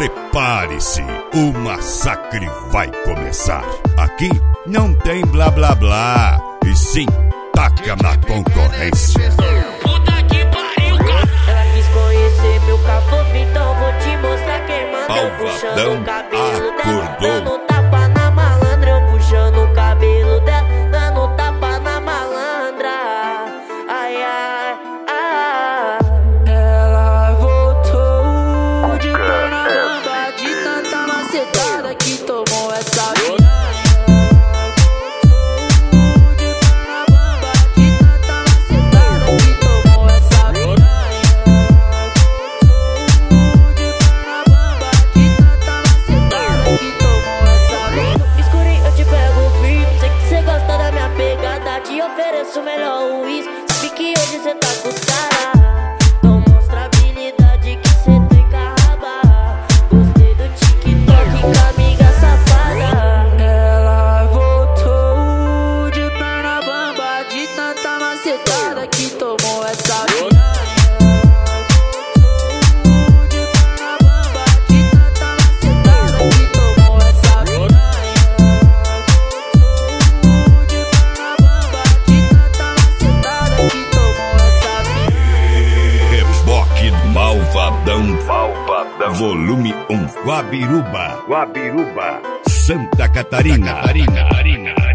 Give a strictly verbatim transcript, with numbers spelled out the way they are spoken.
Prepare-se, o massacre vai começar. Aqui não tem blá blá blá, e sim taca na concorrência. Puta que pariu, cara. Ela quis conhecer meu caboclo, então vou te mostrar quem manda. Eu puxando Malvadão o cabelo dela, acordou. dando tapa na malandra. Eu puxando o cabelo dela, dando tapa na malandra. Ai, ai, ai. Ela voltou de perna bamba, de tanta macetada que tomou essa vida. Ofereço o melhor uísque, sabe que hoje cê tá com os cara. Então mostra a habilidade que cê tem carraba. Gostei do TikTok com a amiga safada. Ela voltou de perna bamba, de tanta macetada que tomou essa vida. Malvadão, Malvadão, volume um, Guabiruba, Guabiruba, Santa Catarina. Santa Catarina.